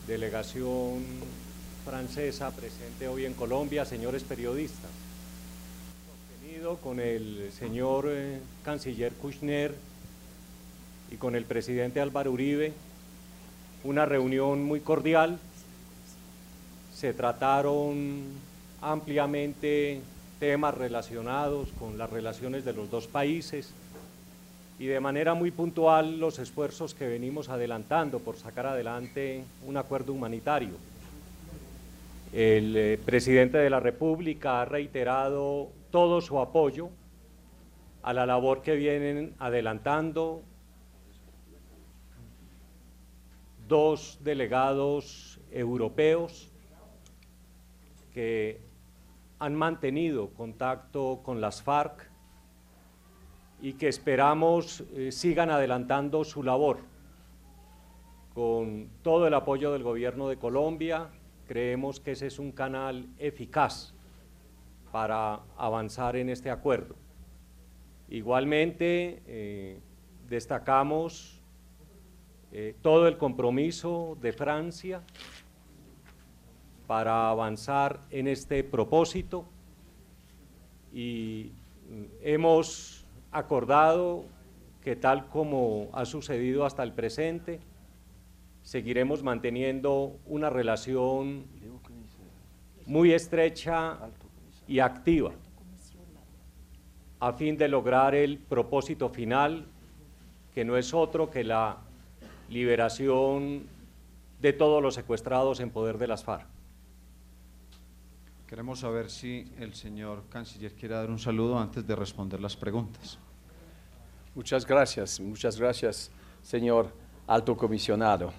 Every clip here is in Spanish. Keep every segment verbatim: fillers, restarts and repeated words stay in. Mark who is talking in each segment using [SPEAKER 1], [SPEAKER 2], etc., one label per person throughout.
[SPEAKER 1] delegación francesa presente hoy en Colombia, señores periodistas, sostenido con el señor eh, canciller Kouchner y con el presidente Álvaro Uribe, una reunión muy cordial. Se trataron ampliamente temas relacionados con las relaciones de los dos países y de manera muy puntual los esfuerzos que venimos adelantando por sacar adelante un acuerdo humanitario. El eh, presidente de la República ha reiterado todo su apoyo a la labor que vienen adelantando dos delegados europeos que han mantenido contacto con las FARC y que esperamos eh, sigan adelantando su labor. Con todo el apoyo del gobierno de Colombia, creemos que ese es un canal eficaz para avanzar en este acuerdo. Igualmente, eh, destacamos eh, todo el compromiso de Francia para avanzar en este propósito y hemos acordado que, tal como ha sucedido hasta el presente, seguiremos manteniendo una relación muy estrecha y activa a fin de lograr el propósito final, que no es otro que la liberación de todos los secuestrados en poder de las FARC.
[SPEAKER 2] Queremos saber si el señor canciller quiere dar un saludo antes de responder las preguntas.
[SPEAKER 3] Muchas gracias, muchas gracias, señor alto comisionado.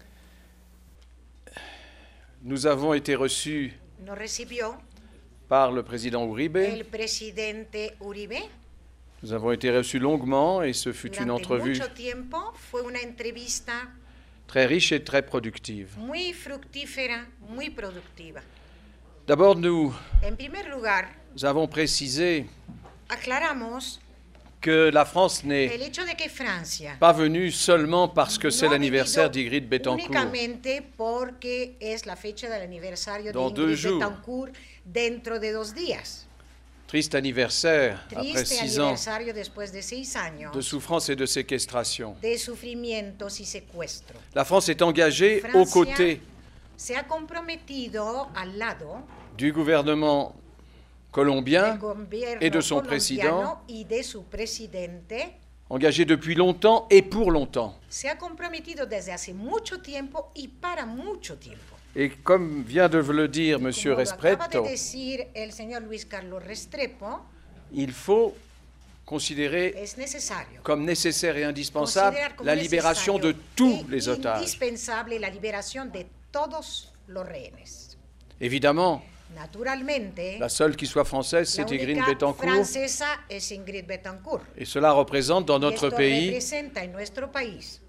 [SPEAKER 3] Nous avons été reçus
[SPEAKER 4] Nos recibió
[SPEAKER 3] par le président Uribe.
[SPEAKER 4] el presidente Uribe.
[SPEAKER 3] Nous avons été reçus longuement et ce fut une
[SPEAKER 4] Durante
[SPEAKER 3] entrevue
[SPEAKER 4] mucho tiempo fue una entrevista
[SPEAKER 3] très riche et très productive.
[SPEAKER 4] muy fructífera, muy productiva.
[SPEAKER 3] D'abord, nous
[SPEAKER 4] En primer lugar,
[SPEAKER 3] avons précisé
[SPEAKER 4] aclaramos
[SPEAKER 3] que la France n'est
[SPEAKER 4] el hecho de que Francia
[SPEAKER 3] pas venue seulement parce que c'est
[SPEAKER 4] no ha
[SPEAKER 3] l'anniversaire
[SPEAKER 4] venido
[SPEAKER 3] d'Ygritte Betancourt.
[SPEAKER 4] únicamente porque es la fecha del aniversario
[SPEAKER 3] Dans
[SPEAKER 4] de
[SPEAKER 3] deux
[SPEAKER 4] Ingrid
[SPEAKER 3] jours.
[SPEAKER 4] Betancourt dentro de dos días.
[SPEAKER 3] Triste anniversaire, après
[SPEAKER 4] Triste
[SPEAKER 3] six ans
[SPEAKER 4] aniversario después de seis años
[SPEAKER 3] de souffrance et de séquestration.
[SPEAKER 4] de sufrimientos y secuestro.
[SPEAKER 3] La France est engagée aux
[SPEAKER 4] Francia
[SPEAKER 3] côtés
[SPEAKER 4] se ha comprometido al lado
[SPEAKER 3] du gouvernement colombien
[SPEAKER 4] del gobierno
[SPEAKER 3] et de son
[SPEAKER 4] colombiano
[SPEAKER 3] président,
[SPEAKER 4] y de su presidente.
[SPEAKER 3] engagé depuis longtemps et pour longtemps.
[SPEAKER 4] Se ha comprometido desde hace mucho tiempo y para mucho tiempo.
[SPEAKER 3] Et comme vient de le dire M.
[SPEAKER 4] Como lo acaba
[SPEAKER 3] Restrepo,
[SPEAKER 4] de decir el señor Luis Carlos Restrepo,
[SPEAKER 3] il faut considérer
[SPEAKER 4] es necesario
[SPEAKER 3] comme nécessaire et indispensable
[SPEAKER 4] considerar como
[SPEAKER 3] la libération de
[SPEAKER 4] necesario
[SPEAKER 3] tous
[SPEAKER 4] e
[SPEAKER 3] les otages.
[SPEAKER 4] indispensable la liberación de todos los rehenes.
[SPEAKER 3] Évidemment,
[SPEAKER 4] Naturalmente,
[SPEAKER 3] la seule qui soit française,
[SPEAKER 4] la
[SPEAKER 3] c'est Ingrid
[SPEAKER 4] única
[SPEAKER 3] Betancourt.
[SPEAKER 4] francesa es Ingrid Betancourt.
[SPEAKER 3] Et cela représente dans
[SPEAKER 4] Y
[SPEAKER 3] notre
[SPEAKER 4] esto
[SPEAKER 3] pays
[SPEAKER 4] representa en nuestro país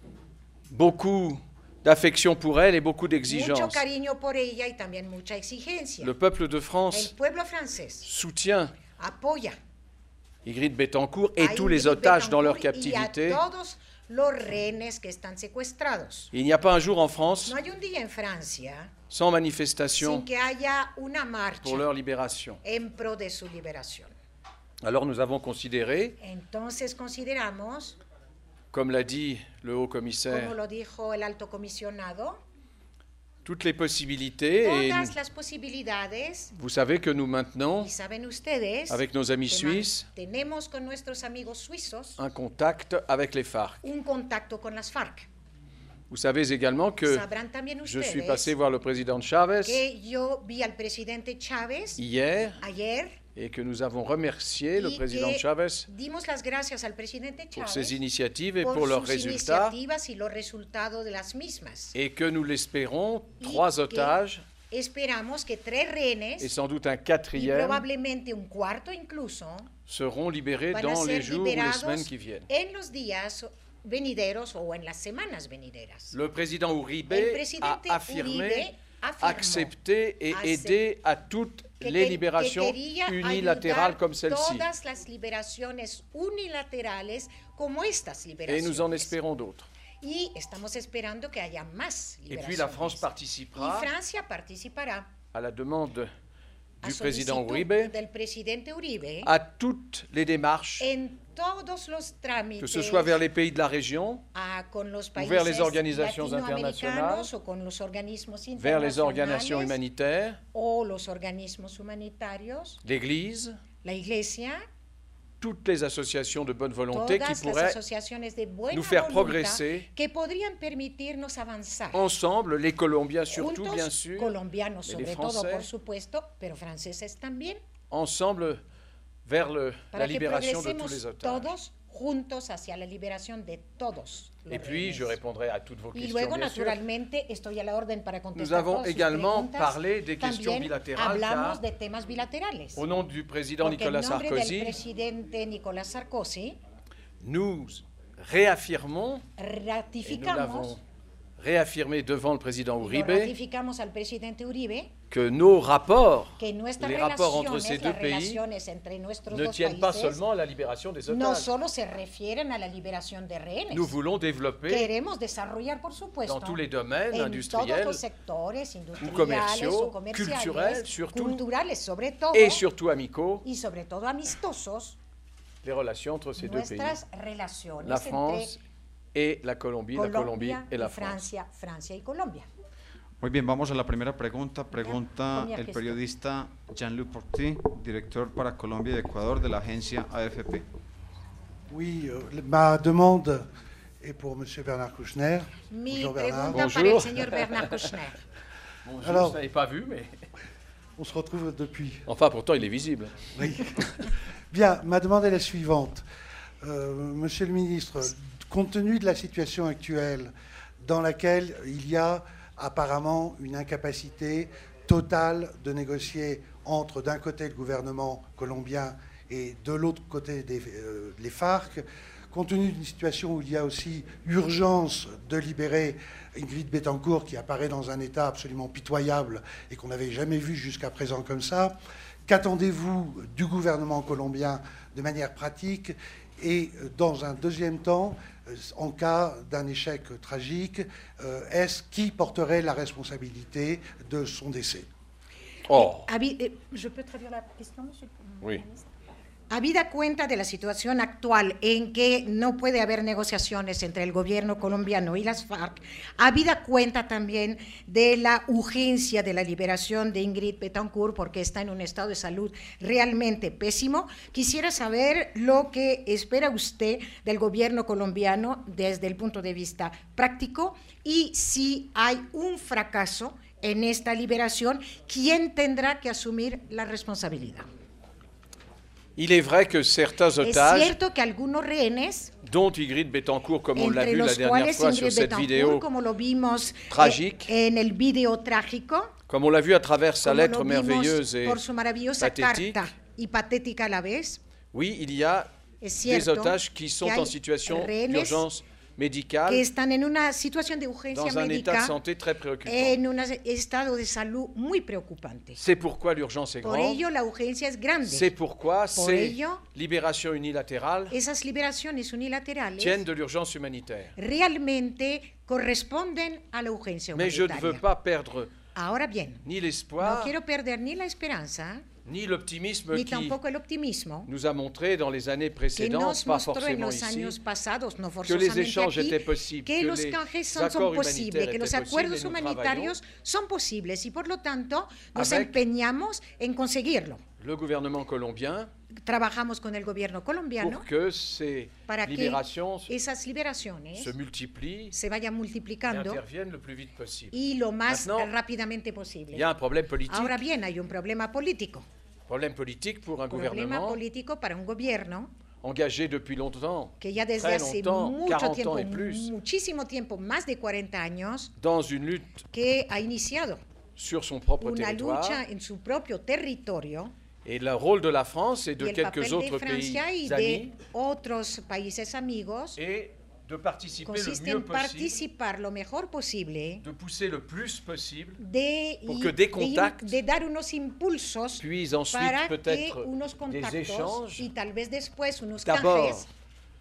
[SPEAKER 3] beaucoup d'affection pour elle et beaucoup
[SPEAKER 4] mucho
[SPEAKER 3] d'exigences.
[SPEAKER 4] cariño por ella y también mucha exigencia.
[SPEAKER 3] Le peuple de
[SPEAKER 4] El
[SPEAKER 3] France
[SPEAKER 4] pueblo francés
[SPEAKER 3] soutient
[SPEAKER 4] apoya
[SPEAKER 3] Ingrid Betancourt et
[SPEAKER 4] a
[SPEAKER 3] tous les
[SPEAKER 4] Ingrid
[SPEAKER 3] otages dans leur
[SPEAKER 4] Betancourt y a
[SPEAKER 3] captivité.
[SPEAKER 4] todos los rehenes que están secuestrados.
[SPEAKER 3] Il n'y a pas un jour en France
[SPEAKER 4] No hay un día en Francia
[SPEAKER 3] sans manifestation
[SPEAKER 4] sin que haya una marcha
[SPEAKER 3] pour leur libération.
[SPEAKER 4] en pro de su liberación.
[SPEAKER 3] Alors nous avons considéré,
[SPEAKER 4] Entonces consideramos,
[SPEAKER 3] comme l'a dit le haut
[SPEAKER 4] como
[SPEAKER 3] commissaire,
[SPEAKER 4] lo dijo el alto comisionado,
[SPEAKER 3] toutes les possibilités et
[SPEAKER 4] todas las posibilidades,
[SPEAKER 3] vous savez que nous maintenons
[SPEAKER 4] y saben ustedes,
[SPEAKER 3] avec nos amis
[SPEAKER 4] que
[SPEAKER 3] suisses
[SPEAKER 4] tenemos con nuestros amigos suizos
[SPEAKER 3] un contact avec les FARC.
[SPEAKER 4] un contacto con las FARC.
[SPEAKER 3] Vous savez également que
[SPEAKER 4] Sabrán también
[SPEAKER 3] je
[SPEAKER 4] ustedes
[SPEAKER 3] suis passé voir le président Chavez
[SPEAKER 4] que yo vi al presidente Chávez
[SPEAKER 3] hier
[SPEAKER 4] ayer
[SPEAKER 3] et que nous avons remercié le
[SPEAKER 4] y
[SPEAKER 3] président
[SPEAKER 4] que
[SPEAKER 3] Chavez
[SPEAKER 4] dimos las gracias al presidente
[SPEAKER 3] pour
[SPEAKER 4] Chávez
[SPEAKER 3] ses initiatives et
[SPEAKER 4] por
[SPEAKER 3] pour leurs
[SPEAKER 4] sus
[SPEAKER 3] résultats
[SPEAKER 4] iniciativas y los resultados de las mismas.
[SPEAKER 3] et que nous l'espérons,
[SPEAKER 4] Y
[SPEAKER 3] trois
[SPEAKER 4] que
[SPEAKER 3] otages
[SPEAKER 4] Esperamos que tres rehenes
[SPEAKER 3] et sans doute un
[SPEAKER 4] y
[SPEAKER 3] quatrième
[SPEAKER 4] probablemente un cuarto incluso
[SPEAKER 3] seront libérés
[SPEAKER 4] van a
[SPEAKER 3] dans les
[SPEAKER 4] ser
[SPEAKER 3] jours ou les
[SPEAKER 4] liberados
[SPEAKER 3] semaines qui viennent.
[SPEAKER 4] en los días venideros o en las semanas venideras.
[SPEAKER 3] Le président Uribe
[SPEAKER 4] El
[SPEAKER 3] a
[SPEAKER 4] presidente
[SPEAKER 3] affirmé
[SPEAKER 4] Uribe afirmó
[SPEAKER 3] accepter et
[SPEAKER 4] acep-
[SPEAKER 3] aider à toutes
[SPEAKER 4] que
[SPEAKER 3] les
[SPEAKER 4] que-
[SPEAKER 3] libérations
[SPEAKER 4] que quería
[SPEAKER 3] unilatérales
[SPEAKER 4] ayudar
[SPEAKER 3] comme celle-ci.
[SPEAKER 4] todas las liberaciones unilaterales como estas
[SPEAKER 3] Et
[SPEAKER 4] liberaciones.
[SPEAKER 3] nous en espérons d'autres.
[SPEAKER 4] Y estamos esperando que haya más
[SPEAKER 3] Et puis la France
[SPEAKER 4] liberaciones.
[SPEAKER 3] participera,
[SPEAKER 4] Y Francia participará
[SPEAKER 3] à la demande
[SPEAKER 4] a
[SPEAKER 3] du président
[SPEAKER 4] solicitud
[SPEAKER 3] Uribe,
[SPEAKER 4] del presidente Uribe
[SPEAKER 3] à toutes les démarches,
[SPEAKER 4] en todos los trámites,
[SPEAKER 3] que ce soit vers les pays de la région,
[SPEAKER 4] a, con los países
[SPEAKER 3] vers les organisations
[SPEAKER 4] latinoamericanos
[SPEAKER 3] internationales,
[SPEAKER 4] o con los organismos
[SPEAKER 3] vers les
[SPEAKER 4] internacionales
[SPEAKER 3] organisations humanitaires,
[SPEAKER 4] o los organismos humanitarios,
[SPEAKER 3] l'Église,
[SPEAKER 4] la Iglesia,
[SPEAKER 3] toutes les associations de bonne volonté qui
[SPEAKER 4] todas las
[SPEAKER 3] pourraient
[SPEAKER 4] asociaciones de buena
[SPEAKER 3] nous faire
[SPEAKER 4] voluntad
[SPEAKER 3] progresser
[SPEAKER 4] que podrían permitirnos avanzar.
[SPEAKER 3] ensemble, les Colombiens surtout,
[SPEAKER 4] Juntos,
[SPEAKER 3] bien sûr,
[SPEAKER 4] colombianos
[SPEAKER 3] mais les
[SPEAKER 4] sobre todo,
[SPEAKER 3] Français,
[SPEAKER 4] por supuesto, pero franceses también,
[SPEAKER 3] ensemble vers le, la
[SPEAKER 4] para que
[SPEAKER 3] libération de tous
[SPEAKER 4] progresemos
[SPEAKER 3] les otages.
[SPEAKER 4] todos juntos hacia la liberación de todos los
[SPEAKER 3] Et puis,
[SPEAKER 4] rehenes.
[SPEAKER 3] je répondrai à toutes vos
[SPEAKER 4] Y
[SPEAKER 3] questions,
[SPEAKER 4] luego,
[SPEAKER 3] bien sûr.
[SPEAKER 4] naturalmente, estoy a la orden para
[SPEAKER 3] Nous
[SPEAKER 4] contestar
[SPEAKER 3] avons
[SPEAKER 4] todas sus
[SPEAKER 3] également
[SPEAKER 4] preguntas.
[SPEAKER 3] parlé des questions
[SPEAKER 4] También
[SPEAKER 3] bilatérales,
[SPEAKER 4] hablamos
[SPEAKER 3] car
[SPEAKER 4] de temas bilaterales.
[SPEAKER 3] au nom du président
[SPEAKER 4] Porque
[SPEAKER 3] Nicolas
[SPEAKER 4] en nombre del
[SPEAKER 3] Sarkozy,
[SPEAKER 4] presidente Nicolas Sarkozy,
[SPEAKER 3] nous réaffirmons, et nous
[SPEAKER 4] ratificamos,
[SPEAKER 3] l'avons réaffirmé devant le président
[SPEAKER 4] y lo
[SPEAKER 3] Uribe,
[SPEAKER 4] ratificamos al presidente Uribe,
[SPEAKER 3] que nos rapports,
[SPEAKER 4] que nuestras
[SPEAKER 3] les rapports entre
[SPEAKER 4] relaciones,
[SPEAKER 3] ces deux
[SPEAKER 4] las
[SPEAKER 3] pays,
[SPEAKER 4] relaciones entre nuestros
[SPEAKER 3] ne
[SPEAKER 4] dos
[SPEAKER 3] tiennent pas
[SPEAKER 4] países,
[SPEAKER 3] seulement à la libération des
[SPEAKER 4] no
[SPEAKER 3] otages.
[SPEAKER 4] solo se refieren a la liberación de rehenes.
[SPEAKER 3] Nous voulons développer
[SPEAKER 4] Queremos desarrollar, por supuesto,
[SPEAKER 3] dans tous les domaines
[SPEAKER 4] en todos
[SPEAKER 3] industriels
[SPEAKER 4] los sectores industriales
[SPEAKER 3] commerciaux,
[SPEAKER 4] o comerciales,
[SPEAKER 3] culturels, surtout,
[SPEAKER 4] culturales sobre todo,
[SPEAKER 3] et surtout amicaux
[SPEAKER 4] y sobre todo amistosos,
[SPEAKER 3] les relations entre ces deux pays,
[SPEAKER 4] nuestras relaciones
[SPEAKER 3] la France et la Colombie, la
[SPEAKER 4] entre
[SPEAKER 3] Colombie
[SPEAKER 4] Colombia
[SPEAKER 3] et la
[SPEAKER 4] y
[SPEAKER 3] France.
[SPEAKER 4] Francia, Francia y Colombia.
[SPEAKER 2] Muy bien, vamos a la primera pregunta. Pregunta
[SPEAKER 4] Ponía
[SPEAKER 2] el
[SPEAKER 4] que
[SPEAKER 2] periodista Jean-Luc Porty, director para Colombia y Ecuador de la agencia A F P.
[SPEAKER 5] Oui, euh, ma demande est pour M. Bernard Kouchner.
[SPEAKER 4] Mi
[SPEAKER 5] Bonjour Bernard.
[SPEAKER 4] pregunta para el señor Bernard Kouchner.
[SPEAKER 3] Bonjour,
[SPEAKER 5] Alors-
[SPEAKER 3] je ne l'avais pas vu, mais...
[SPEAKER 5] On se retrouve depuis.
[SPEAKER 3] Enfin, pourtant, il est visible.
[SPEAKER 5] Oui. Bien, ma demande est la suivante. Euh, Monsieur le ministre, compte tenu de la situation actuelle dans laquelle il y a apparemment une incapacité totale de négocier entre d'un côté le gouvernement colombien et de l'autre côté des, euh, les FARC, compte tenu d'une situation où il y a aussi urgence de libérer Ingrid Betancourt, qui apparaît dans un état absolument pitoyable et qu'on n'avait jamais vu jusqu'à présent comme ça, qu'attendez-vous du gouvernement colombien de manière pratique? Et dans un deuxième temps, en cas d'un échec tragique, euh, est-ce qui porterait la responsabilité de son décès?
[SPEAKER 3] Oh,
[SPEAKER 4] Habi- eh, ¿Je peux traduire la question, monsieur?
[SPEAKER 3] oui.
[SPEAKER 4] Habida cuenta de la situación actual en que no puede haber negociaciones entre el gobierno colombiano y las FARC, habida cuenta también de la urgencia de la liberación de Ingrid Betancourt porque está en un estado de salud realmente pésimo, quisiera saber lo que espera usted del gobierno colombiano desde el punto de vista práctico y si hay un fracaso en esta liberación, ¿quién tendrá que asumir la responsabilidad?
[SPEAKER 3] Il est vrai que certains
[SPEAKER 4] Es
[SPEAKER 3] otages,
[SPEAKER 4] cierto que algunos rehenes,
[SPEAKER 3] dont Ingrid Betancourt, comme on l'a
[SPEAKER 4] entre
[SPEAKER 3] vu la
[SPEAKER 4] los
[SPEAKER 3] dernière
[SPEAKER 4] cuales
[SPEAKER 3] fois sur
[SPEAKER 4] Ingrid
[SPEAKER 3] cette vidéo,
[SPEAKER 4] Betancourt, como lo vimos eh,
[SPEAKER 3] tragique.
[SPEAKER 4] en el video trágico,
[SPEAKER 3] comme on l'a vu à travers sa
[SPEAKER 4] como
[SPEAKER 3] lettre
[SPEAKER 4] lo vimos
[SPEAKER 3] merveilleuse et
[SPEAKER 4] por su maravillosa
[SPEAKER 3] pathétique,
[SPEAKER 4] carta y patética a la vez,
[SPEAKER 3] oui, il y a
[SPEAKER 4] es
[SPEAKER 3] des
[SPEAKER 4] cierto
[SPEAKER 3] otages qui sont
[SPEAKER 4] que hay
[SPEAKER 3] en situation
[SPEAKER 4] rehenes
[SPEAKER 3] d'urgence médicale,
[SPEAKER 4] que están en una situación de urgencia
[SPEAKER 3] dans un état de
[SPEAKER 4] médica,
[SPEAKER 3] santé très préoccupant.
[SPEAKER 4] en un estado de salud muy preocupante.
[SPEAKER 3] C'est pourquoi l'urgence est
[SPEAKER 4] Por
[SPEAKER 3] grande.
[SPEAKER 4] ello, la urgencia es grande.
[SPEAKER 3] C'est pourquoi
[SPEAKER 4] Por
[SPEAKER 3] ces
[SPEAKER 4] ello,
[SPEAKER 3] libérations unilatérales
[SPEAKER 4] esas liberaciones unilaterales
[SPEAKER 3] tiennent de l'urgence humanitaire.
[SPEAKER 4] realmente corresponden a la urgencia
[SPEAKER 3] Mais je ne
[SPEAKER 4] humanitaria.
[SPEAKER 3] veux pas perdre
[SPEAKER 4] Ahora bien,
[SPEAKER 3] ni
[SPEAKER 4] no
[SPEAKER 3] l'espoir,
[SPEAKER 4] quiero perder ni la esperanza,
[SPEAKER 3] ni l'optimisme
[SPEAKER 4] ni
[SPEAKER 3] qui
[SPEAKER 4] tampoco el optimismo
[SPEAKER 3] nous a montré dans les années
[SPEAKER 4] que
[SPEAKER 3] précédentes,
[SPEAKER 4] nos
[SPEAKER 3] pas
[SPEAKER 4] mostró en
[SPEAKER 3] forcément
[SPEAKER 4] los
[SPEAKER 3] ici,
[SPEAKER 4] años pasados, no
[SPEAKER 3] que les
[SPEAKER 4] forzosamente
[SPEAKER 3] échanges
[SPEAKER 4] aquí,
[SPEAKER 3] étaient possibles,
[SPEAKER 4] que
[SPEAKER 3] que
[SPEAKER 4] los
[SPEAKER 3] les
[SPEAKER 4] canjes son, son
[SPEAKER 3] accords
[SPEAKER 4] posibles,
[SPEAKER 3] humanitaires
[SPEAKER 4] que los
[SPEAKER 3] étaient possibles,
[SPEAKER 4] acuerdos
[SPEAKER 3] et nous
[SPEAKER 4] humanitarios son posibles y por lo tanto nos
[SPEAKER 3] Avec-
[SPEAKER 4] empeñamos en conseguirlo.
[SPEAKER 3] le gouvernement colombien
[SPEAKER 4] Trabajamos con el gobierno colombiano
[SPEAKER 3] pour que ces
[SPEAKER 4] para que
[SPEAKER 3] libérations
[SPEAKER 4] esas liberaciones
[SPEAKER 3] se multiplient
[SPEAKER 4] se vayan
[SPEAKER 3] et
[SPEAKER 4] multiplicando
[SPEAKER 3] interviennent le plus vite possible.
[SPEAKER 4] y lo más
[SPEAKER 3] Maintenant,
[SPEAKER 4] rápidamente
[SPEAKER 3] Il
[SPEAKER 4] posible.
[SPEAKER 3] y a un problème politique,
[SPEAKER 4] Ahora bien, hay un problema político.
[SPEAKER 3] problème politique pour un
[SPEAKER 4] Problema
[SPEAKER 3] gouvernement
[SPEAKER 4] político para un gobierno
[SPEAKER 3] engagé depuis longtemps,
[SPEAKER 4] que ya desde
[SPEAKER 3] très
[SPEAKER 4] hace
[SPEAKER 3] longtemps,
[SPEAKER 4] mucho
[SPEAKER 3] quarante
[SPEAKER 4] tiempo,
[SPEAKER 3] ans et plus,
[SPEAKER 4] muchísimo tiempo, más de cuarenta años,
[SPEAKER 3] dans une lutte
[SPEAKER 4] que ha iniciado
[SPEAKER 3] sur son propre
[SPEAKER 4] una
[SPEAKER 3] territoire.
[SPEAKER 4] lucha en su propio territorio
[SPEAKER 3] Et le rôle de la France et
[SPEAKER 4] y
[SPEAKER 3] de
[SPEAKER 4] el
[SPEAKER 3] quelques
[SPEAKER 4] papel
[SPEAKER 3] autres
[SPEAKER 4] de
[SPEAKER 3] pays
[SPEAKER 4] Francia y
[SPEAKER 3] amis
[SPEAKER 4] de otros países amigos
[SPEAKER 3] est de participer le
[SPEAKER 4] consiste
[SPEAKER 3] mieux
[SPEAKER 4] en
[SPEAKER 3] possible,
[SPEAKER 4] participar lo mejor posible
[SPEAKER 3] de pousser le plus possible,
[SPEAKER 4] de,
[SPEAKER 3] pour
[SPEAKER 4] y-
[SPEAKER 3] que des
[SPEAKER 4] de-
[SPEAKER 3] contacts
[SPEAKER 4] de dar unos impulsos
[SPEAKER 3] puis ensuite
[SPEAKER 4] para que
[SPEAKER 3] peut-être
[SPEAKER 4] unos
[SPEAKER 3] des
[SPEAKER 4] contactos
[SPEAKER 3] échanges,
[SPEAKER 4] y tal vez después unos
[SPEAKER 3] d'abord
[SPEAKER 4] canjes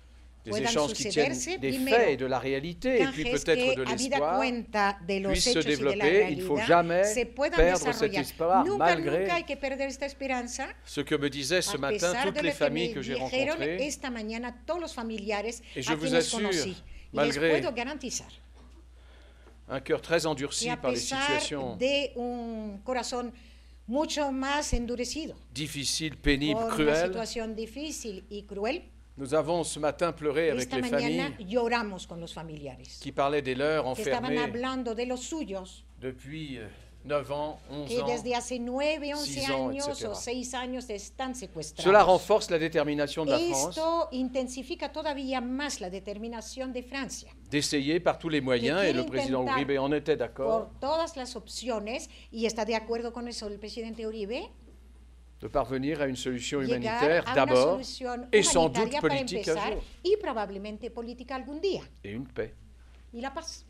[SPEAKER 3] des
[SPEAKER 4] puedan
[SPEAKER 3] échanges qui tiennent
[SPEAKER 4] sucederse,
[SPEAKER 3] des
[SPEAKER 4] primero,
[SPEAKER 3] faits et de la réalité, et puis
[SPEAKER 4] canjes
[SPEAKER 3] peut-être
[SPEAKER 4] que,
[SPEAKER 3] de
[SPEAKER 4] habida
[SPEAKER 3] l'espoir,
[SPEAKER 4] cuenta de los
[SPEAKER 3] puissent se
[SPEAKER 4] hechos y de la
[SPEAKER 3] développer. Il ne faut
[SPEAKER 4] realidad,
[SPEAKER 3] jamais
[SPEAKER 4] se puedan
[SPEAKER 3] perdre cet
[SPEAKER 4] desarrollar.
[SPEAKER 3] espoir,
[SPEAKER 4] Nunca,
[SPEAKER 3] malgré
[SPEAKER 4] nunca hay que perder esta esperanza.
[SPEAKER 3] ce que me disaient ce
[SPEAKER 4] A
[SPEAKER 3] matin
[SPEAKER 4] pesar
[SPEAKER 3] toutes
[SPEAKER 4] de
[SPEAKER 3] les
[SPEAKER 4] lo que
[SPEAKER 3] familles
[SPEAKER 4] me
[SPEAKER 3] que j'ai
[SPEAKER 4] dijeron
[SPEAKER 3] rencontrées.
[SPEAKER 4] esta mañana todos los familiares
[SPEAKER 3] Et je
[SPEAKER 4] a
[SPEAKER 3] vous
[SPEAKER 4] quienes
[SPEAKER 3] assure,
[SPEAKER 4] conocí. Y les
[SPEAKER 3] malgré
[SPEAKER 4] puedo garantizar
[SPEAKER 3] un cœur très endurci
[SPEAKER 4] que a
[SPEAKER 3] par les
[SPEAKER 4] pesar
[SPEAKER 3] situations
[SPEAKER 4] de un corazón mucho más endurecido,
[SPEAKER 3] difficiles, pénibles,
[SPEAKER 4] por una
[SPEAKER 3] cruelles,
[SPEAKER 4] situación difícil y cruel,
[SPEAKER 3] nous avons ce matin pleuré avec
[SPEAKER 4] esta
[SPEAKER 3] les
[SPEAKER 4] mañana
[SPEAKER 3] familles
[SPEAKER 4] lloramos con los familiares
[SPEAKER 3] qui parlaient des leurs
[SPEAKER 4] que estaban
[SPEAKER 3] enfermés
[SPEAKER 4] hablando de los suyos,
[SPEAKER 3] depuis euh, neuf ans, onze
[SPEAKER 4] que
[SPEAKER 3] ans.
[SPEAKER 4] desde hace nueve, once
[SPEAKER 3] six ans,
[SPEAKER 4] años
[SPEAKER 3] etcétera.
[SPEAKER 4] o seis años están secuestrados.
[SPEAKER 3] Cela renforce la détermination de la France
[SPEAKER 4] Esto intensifica todavía más la determinación de Francia
[SPEAKER 3] d'essayer par tous les moyens,
[SPEAKER 4] Que
[SPEAKER 3] et le
[SPEAKER 4] quiere
[SPEAKER 3] président
[SPEAKER 4] intentar
[SPEAKER 3] Uribe en était d'accord,
[SPEAKER 4] por todas las opciones, y está de acuerdo con eso el presidente Uribe,
[SPEAKER 3] de parvenir à une solution
[SPEAKER 4] llegar
[SPEAKER 3] humanitaire
[SPEAKER 4] a una
[SPEAKER 3] d'abord,
[SPEAKER 4] solución
[SPEAKER 3] et sans doute
[SPEAKER 4] humanitaria para
[SPEAKER 3] politique un
[SPEAKER 4] empezar
[SPEAKER 3] jour,
[SPEAKER 4] y probablemente política algún día,
[SPEAKER 3] et une paix.
[SPEAKER 4] y la paz.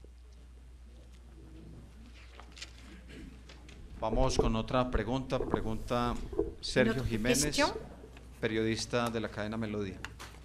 [SPEAKER 2] Vamos con otra pregunta. Pregunta Sergio
[SPEAKER 4] Notre
[SPEAKER 2] Jiménez,
[SPEAKER 4] question.
[SPEAKER 2] periodista de la cadena Melodía.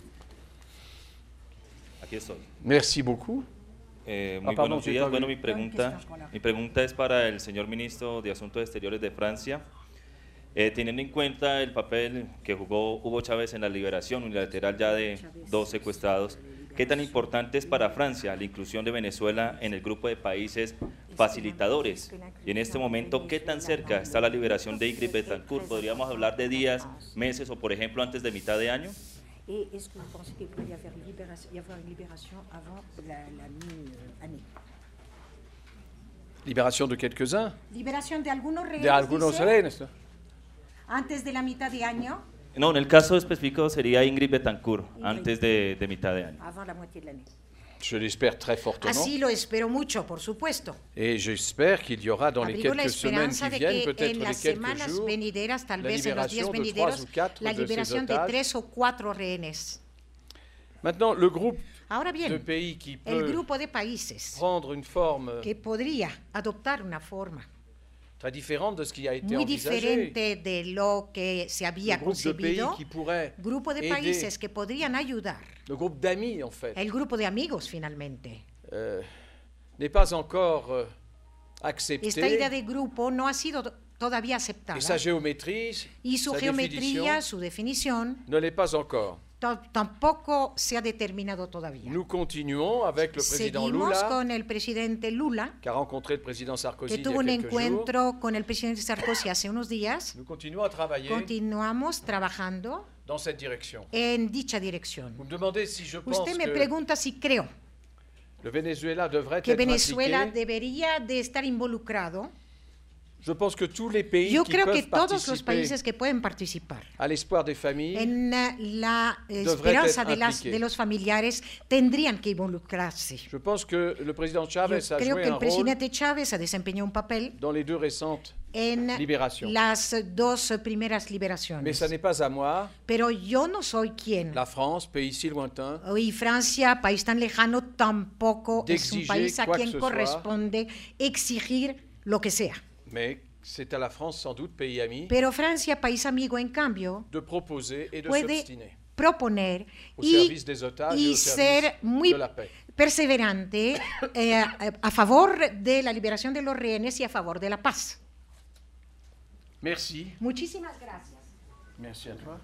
[SPEAKER 6] Aquí estoy.
[SPEAKER 3] Merci beaucoup.
[SPEAKER 6] Eh,
[SPEAKER 3] Ah,
[SPEAKER 6] muy
[SPEAKER 3] pardon,
[SPEAKER 6] buenos
[SPEAKER 3] sí,
[SPEAKER 6] días.
[SPEAKER 3] está
[SPEAKER 6] Bueno,
[SPEAKER 3] bien.
[SPEAKER 6] mi pregunta, mi pregunta es para el señor ministro de Asuntos Exteriores de Francia. Eh, teniendo en cuenta el papel que jugó Hugo Chávez en la liberación unilateral ya de dos secuestrados, ¿qué tan importante es para Francia la inclusión de Venezuela en el grupo de países facilitadores? Y en este momento, ¿qué tan cerca está la liberación de Ingrid Betancourt? ¿Podríamos hablar de días, meses o, por ejemplo, antes de mitad de año?
[SPEAKER 7] Et est-ce que vous pensez qu'il peut y avoir une libération, y avoir une libération avant la, la mi-année?
[SPEAKER 3] Libération de quelques-uns,
[SPEAKER 4] Liberación de algunos rehenes,
[SPEAKER 3] de algunos
[SPEAKER 4] dice,
[SPEAKER 3] rehenes. ¿no?
[SPEAKER 4] antes de la mitad de año,
[SPEAKER 6] No, en el caso específico sería Ingrid Betancourt,
[SPEAKER 4] Ingrid.
[SPEAKER 6] antes de, de mitad de año.
[SPEAKER 7] Avant la moitié de l'année.
[SPEAKER 3] Je l'espère très fortement.
[SPEAKER 4] así lo espero mucho, por supuesto.
[SPEAKER 3] Et j'espère qu'il y aura dans les
[SPEAKER 4] Abrigo la
[SPEAKER 3] quelques semaines
[SPEAKER 4] esperanza
[SPEAKER 3] qui
[SPEAKER 4] de
[SPEAKER 3] viennent,
[SPEAKER 4] que
[SPEAKER 3] peut-être
[SPEAKER 4] en
[SPEAKER 3] les
[SPEAKER 4] las
[SPEAKER 3] quelques
[SPEAKER 4] semanas
[SPEAKER 3] jours,
[SPEAKER 4] venideras, tal
[SPEAKER 3] la
[SPEAKER 4] vez en los días
[SPEAKER 3] libération de
[SPEAKER 4] venideros,
[SPEAKER 3] trois ou quatre
[SPEAKER 4] la
[SPEAKER 3] de ces
[SPEAKER 4] liberación de
[SPEAKER 3] otages.
[SPEAKER 4] tres o cuatro rehenes.
[SPEAKER 3] Maintenant, le groupe
[SPEAKER 4] Ahora
[SPEAKER 3] de
[SPEAKER 4] bien,
[SPEAKER 3] pays qui
[SPEAKER 4] el
[SPEAKER 3] peut
[SPEAKER 4] grupo de países
[SPEAKER 3] prendre une forme
[SPEAKER 4] que podría adoptar una forma
[SPEAKER 3] très différente de ce qui a été
[SPEAKER 4] muy
[SPEAKER 3] envisagé.
[SPEAKER 4] diferente de lo que se
[SPEAKER 3] Le
[SPEAKER 4] había
[SPEAKER 3] groupe de pays
[SPEAKER 4] concebido,
[SPEAKER 3] qui pourrait
[SPEAKER 4] grupo de
[SPEAKER 3] aider,
[SPEAKER 4] países que podrían ayudar,
[SPEAKER 3] le groupe d'amis en fait,
[SPEAKER 4] el grupo de amigos finalmente.
[SPEAKER 3] euh, n'est pas encore euh, accepté.
[SPEAKER 4] Esta idea de grupo no ha sido todavía
[SPEAKER 3] Et sa
[SPEAKER 4] aceptada
[SPEAKER 3] géométrie,
[SPEAKER 4] y su
[SPEAKER 3] sa
[SPEAKER 4] geometría,
[SPEAKER 3] définition
[SPEAKER 4] su definición,
[SPEAKER 3] ne l'est pas encore.
[SPEAKER 4] to- tampoco se ha determinado todavía.
[SPEAKER 3] Nous continuons avec le président
[SPEAKER 4] Seguimos
[SPEAKER 3] Lula,
[SPEAKER 4] con el presidente Lula,
[SPEAKER 3] qui a rencontré le président Sarkozy
[SPEAKER 4] que
[SPEAKER 3] il y
[SPEAKER 4] tuvo
[SPEAKER 3] a
[SPEAKER 4] un
[SPEAKER 3] quelques jours.
[SPEAKER 4] encuentro con el presidente Sarkozy hace unos días.
[SPEAKER 3] Nous continuons à travailler
[SPEAKER 4] Continuamos trabajando
[SPEAKER 3] dans cette direction.
[SPEAKER 4] en dicha dirección.
[SPEAKER 3] Vous me demandez si je pense
[SPEAKER 4] Usted me
[SPEAKER 3] que
[SPEAKER 4] pregunta si creo
[SPEAKER 3] le Venezuela devrait
[SPEAKER 4] que
[SPEAKER 3] être
[SPEAKER 4] Venezuela
[SPEAKER 3] impliqué.
[SPEAKER 4] debería de estar involucrado.
[SPEAKER 3] Je pense que tous les pays
[SPEAKER 4] Yo
[SPEAKER 3] qui
[SPEAKER 4] creo que
[SPEAKER 3] peuvent
[SPEAKER 4] todos los
[SPEAKER 3] participer
[SPEAKER 4] países que pueden participar
[SPEAKER 3] à l'espoir des familles
[SPEAKER 4] en eh, la
[SPEAKER 3] Devrait
[SPEAKER 4] esperanza
[SPEAKER 3] être
[SPEAKER 4] de, las,
[SPEAKER 3] impliqué.
[SPEAKER 4] de los familiares tendrían que involucrarse.
[SPEAKER 3] Je pense que le président Chávez
[SPEAKER 4] Yo
[SPEAKER 3] a
[SPEAKER 4] creo
[SPEAKER 3] joué
[SPEAKER 4] que
[SPEAKER 3] un
[SPEAKER 4] el
[SPEAKER 3] rôle
[SPEAKER 4] presidente Chávez ha desempeñado un papel
[SPEAKER 3] dans les deux récentes
[SPEAKER 4] en
[SPEAKER 3] libérations.
[SPEAKER 4] las dos primeras
[SPEAKER 3] Mais
[SPEAKER 4] liberaciones.
[SPEAKER 3] ça n'est pas à moi,
[SPEAKER 4] Pero yo no soy quien.
[SPEAKER 3] la France, pays si lointain,
[SPEAKER 4] Y Francia, país tan lejano, tampoco es un
[SPEAKER 3] d'exiger
[SPEAKER 4] país a
[SPEAKER 3] quoi que
[SPEAKER 4] quien
[SPEAKER 3] ce
[SPEAKER 4] corresponde exigir lo que sea.
[SPEAKER 3] mais c'est à la France sans doute, pays ami,
[SPEAKER 4] Pero Francia, país amigo, en cambio,
[SPEAKER 3] de proposer et de
[SPEAKER 4] puede
[SPEAKER 3] s'obstiner
[SPEAKER 4] proponer
[SPEAKER 3] au
[SPEAKER 4] y,
[SPEAKER 3] service des otages et
[SPEAKER 4] y
[SPEAKER 3] au service
[SPEAKER 4] ser muy
[SPEAKER 3] de la paix.
[SPEAKER 4] perseverante eh, a favor de la liberación de los rehenes y a favor de la paz.
[SPEAKER 3] Merci.
[SPEAKER 4] Muchísimas gracias.
[SPEAKER 3] Merci à toi.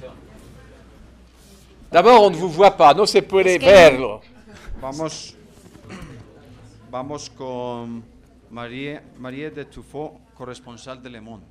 [SPEAKER 3] D'abord, on ne vous voit pas, no se puede
[SPEAKER 4] Es que-
[SPEAKER 3] verlo.
[SPEAKER 2] Vamos, vamos con Marie, Marie de Tufo, corresponsal de Le Monde.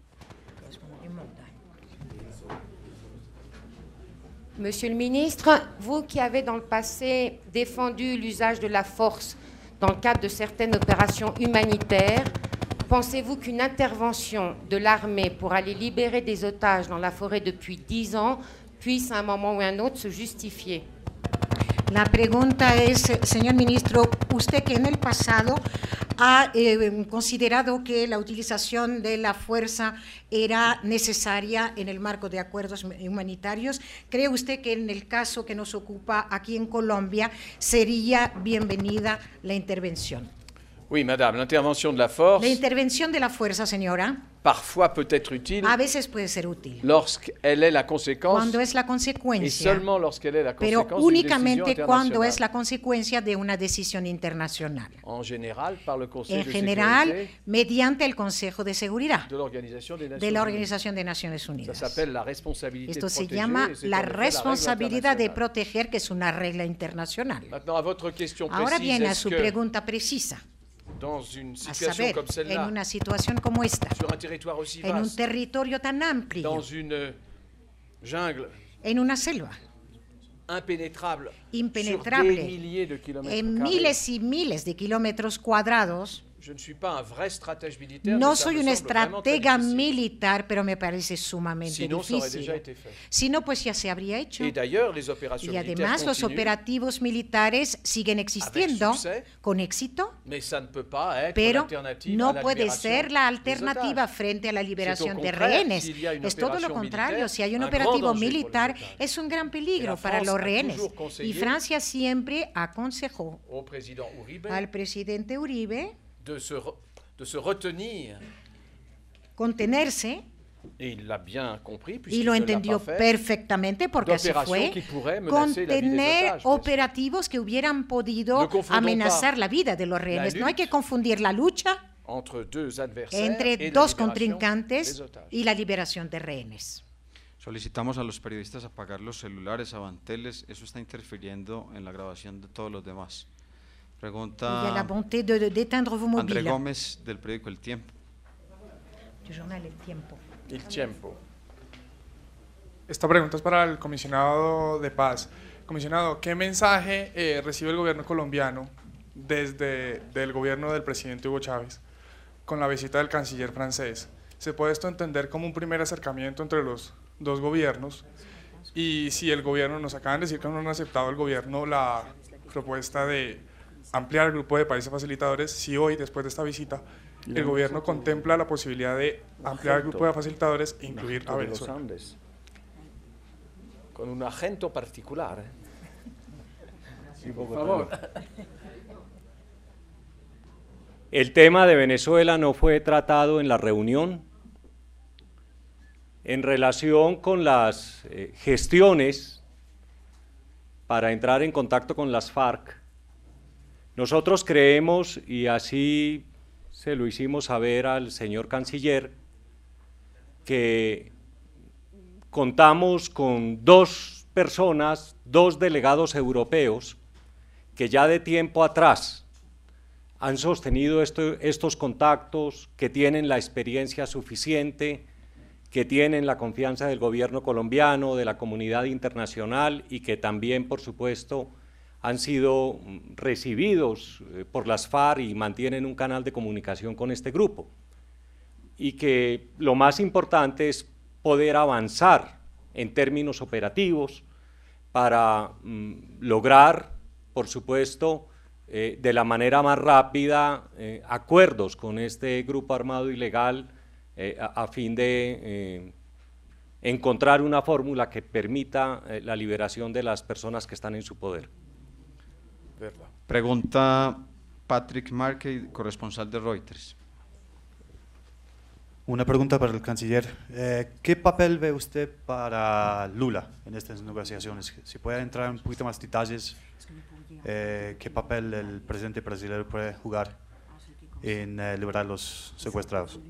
[SPEAKER 8] Monsieur le ministre, vous qui avez dans le passé défendu l'usage de la force dans le cadre de certaines opérations humanitaires, pensez-vous qu'une intervention de l'armée pour aller libérer des otages dans la forêt depuis dix ans puisse à un moment ou un autre se justifier?
[SPEAKER 4] La pregunta es, señor ministro, usted que en el pasado ha eh, considerado que la utilización de la fuerza era necesaria en el marco de acuerdos humanitarios, ¿cree usted que en el caso que nos ocupa aquí en Colombia sería bienvenida la intervención?
[SPEAKER 3] Oui, madame, l'intervention de la force
[SPEAKER 4] La intervención de la fuerza, señora,
[SPEAKER 3] parfois peut être utile
[SPEAKER 4] a veces puede ser útil
[SPEAKER 3] lorsqu'elle est la conséquence,
[SPEAKER 4] cuando es la
[SPEAKER 3] et
[SPEAKER 4] consecuencia,
[SPEAKER 3] seulement lorsqu'elle est la
[SPEAKER 4] pero
[SPEAKER 3] conséquence d'une décision
[SPEAKER 4] únicamente cuando es
[SPEAKER 3] internationale.
[SPEAKER 4] la consecuencia de una decisión internacional.
[SPEAKER 3] En général, par le Conseil
[SPEAKER 4] En
[SPEAKER 3] de
[SPEAKER 4] general,
[SPEAKER 3] sécurité
[SPEAKER 4] mediante el Consejo de Seguridad
[SPEAKER 3] de l'Organisation des Nations
[SPEAKER 4] de la
[SPEAKER 3] Unies.
[SPEAKER 4] Organización de Naciones
[SPEAKER 3] Ça
[SPEAKER 4] Unidas.
[SPEAKER 3] s'appelle la responsabilité
[SPEAKER 4] Esto
[SPEAKER 3] de
[SPEAKER 4] se
[SPEAKER 3] protéger,
[SPEAKER 4] llama
[SPEAKER 3] et c'est
[SPEAKER 4] la
[SPEAKER 3] en effet la règle
[SPEAKER 4] responsabilidad de
[SPEAKER 3] internationale.
[SPEAKER 4] proteger, que es una regla internacional.
[SPEAKER 3] Maintenant, à votre question
[SPEAKER 4] Ahora
[SPEAKER 3] précise,
[SPEAKER 4] viene a
[SPEAKER 3] est-ce
[SPEAKER 4] su
[SPEAKER 3] que
[SPEAKER 4] pregunta precisa,
[SPEAKER 3] dans une
[SPEAKER 4] a
[SPEAKER 3] situation
[SPEAKER 4] saber,
[SPEAKER 3] comme
[SPEAKER 4] en
[SPEAKER 3] celle-là,
[SPEAKER 4] una situación como esta,
[SPEAKER 3] sur un territoire aussi
[SPEAKER 4] en un
[SPEAKER 3] vaste,
[SPEAKER 4] territorio tan amplio,
[SPEAKER 3] dans une euh, jungle
[SPEAKER 4] en una selva
[SPEAKER 3] impénétrable,
[SPEAKER 4] impenetrable,
[SPEAKER 3] sur des milliers de kilomètres
[SPEAKER 4] en
[SPEAKER 3] carrés.
[SPEAKER 4] miles y miles de kilómetros cuadrados.
[SPEAKER 3] Je ne suis pas un vrai stratège militaire,
[SPEAKER 4] No
[SPEAKER 3] mais ça
[SPEAKER 4] soy
[SPEAKER 3] me
[SPEAKER 4] un
[SPEAKER 3] semble vraiment très
[SPEAKER 4] estratega
[SPEAKER 3] difficile.
[SPEAKER 4] militar, pero me parece sumamente
[SPEAKER 3] Sinon, ça aurait déjà
[SPEAKER 4] difícil.
[SPEAKER 3] été fait.
[SPEAKER 4] Si no, pues ya se habría hecho.
[SPEAKER 3] Et d'ailleurs, les opérations
[SPEAKER 4] Y
[SPEAKER 3] militaires
[SPEAKER 4] además los
[SPEAKER 3] continuent,
[SPEAKER 4] operativos militares siguen existiendo
[SPEAKER 3] succès,
[SPEAKER 4] con éxito,
[SPEAKER 3] mais ça ne peut pas être
[SPEAKER 4] pero
[SPEAKER 3] l'alternative à
[SPEAKER 4] no
[SPEAKER 3] la
[SPEAKER 4] puede
[SPEAKER 3] libération
[SPEAKER 4] ser la
[SPEAKER 3] des
[SPEAKER 4] alternativa
[SPEAKER 3] otages.
[SPEAKER 4] frente a la liberación de
[SPEAKER 3] contraire,
[SPEAKER 4] rehenes.
[SPEAKER 3] s'il y a une
[SPEAKER 4] Es todo lo
[SPEAKER 3] opération
[SPEAKER 4] contrario,
[SPEAKER 3] militaire,
[SPEAKER 4] si hay un
[SPEAKER 3] un grand
[SPEAKER 4] operativo
[SPEAKER 3] danger pour les
[SPEAKER 4] militar
[SPEAKER 3] otages.
[SPEAKER 4] es un gran
[SPEAKER 3] Et
[SPEAKER 4] peligro
[SPEAKER 3] la
[SPEAKER 4] para
[SPEAKER 3] France
[SPEAKER 4] los
[SPEAKER 3] a
[SPEAKER 4] rehenes.
[SPEAKER 3] toujours conseillé
[SPEAKER 4] Y Francia siempre aconsejó
[SPEAKER 3] au président Uribe
[SPEAKER 4] al presidente Uribe
[SPEAKER 3] de se, re- de se retenir,
[SPEAKER 4] contenerse,
[SPEAKER 3] et il l'a bien compris,
[SPEAKER 4] y
[SPEAKER 3] puisqu'il
[SPEAKER 4] lo
[SPEAKER 3] ne l'a
[SPEAKER 4] entendió
[SPEAKER 3] pas fait,
[SPEAKER 4] perfectamente porque así
[SPEAKER 3] d'opérations
[SPEAKER 4] fue,
[SPEAKER 3] qui pourraient menacer la vie des
[SPEAKER 4] contener
[SPEAKER 3] otages. bien sûr.
[SPEAKER 4] operativos que hubieran podido
[SPEAKER 3] Ne confondons
[SPEAKER 4] amenazar
[SPEAKER 3] pas
[SPEAKER 4] la vida de los rehenes. No hay
[SPEAKER 3] lutte
[SPEAKER 4] que confundir la lucha
[SPEAKER 3] Entre deux adversaires
[SPEAKER 4] entre
[SPEAKER 3] et la
[SPEAKER 4] dos
[SPEAKER 3] libération
[SPEAKER 4] contrincantes
[SPEAKER 3] des otages.
[SPEAKER 4] y la liberación de rehenes.
[SPEAKER 2] Solicitamos a los periodistas apagar los celulares, avanteles, eso está interfiriendo en la grabación de todos los demás.
[SPEAKER 4] Il y a la
[SPEAKER 2] Pregunta
[SPEAKER 4] bonté de- de- d'éteindre vos
[SPEAKER 2] André
[SPEAKER 4] mobiles.
[SPEAKER 2] Gómez del periódico El Tiempo.
[SPEAKER 4] Du journal El Tiempo.
[SPEAKER 3] Il tiempo.
[SPEAKER 9] Esta pregunta es para el comisionado de paz. Comisionado, ¿qué mensaje eh, recibe el gobierno colombiano desde el gobierno del presidente Hugo Chávez con la visita del canciller francés? ¿Se puede esto entender como un primer acercamiento entre los dos gobiernos? Y si el gobierno, nos acaban de decir que no han aceptado el gobierno la propuesta de ampliar el grupo de países facilitadores, si hoy, después de esta visita, el gobierno contempla la posibilidad de ampliar el grupo de facilitadores e incluir a
[SPEAKER 3] de los
[SPEAKER 9] Venezuela.
[SPEAKER 3] Andes, con un acento particular. ¿eh?
[SPEAKER 9] Por favor.
[SPEAKER 1] El tema de Venezuela no fue tratado en la reunión. En relación con las eh, gestiones para entrar en contacto con las FARC, nosotros creemos, y así se lo hicimos saber al señor canciller, que contamos con dos personas, dos delegados europeos, que ya de tiempo atrás han sostenido esto, estos contactos, que tienen la experiencia suficiente, que tienen la confianza del gobierno colombiano, de la comunidad internacional y que también, por supuesto, han sido recibidos por las FARC y mantienen un canal de comunicación con este grupo. Y que lo más importante es poder avanzar en términos operativos para mm, lograr, por supuesto, eh, de la manera más rápida eh, acuerdos con este grupo armado ilegal eh, a, a fin de eh, encontrar una fórmula que permita eh, la liberación de las personas que están en su poder.
[SPEAKER 3] Verdad.
[SPEAKER 2] Pregunta Patrick Markey, corresponsal de Reuters.
[SPEAKER 10] Una pregunta para el canciller. Eh, ¿Qué papel ve usted para Lula en estas negociaciones? Si puede entrar en un poquito más detalles, eh, ¿qué papel el presidente brasileño puede jugar en eh, liberar a los secuestrados?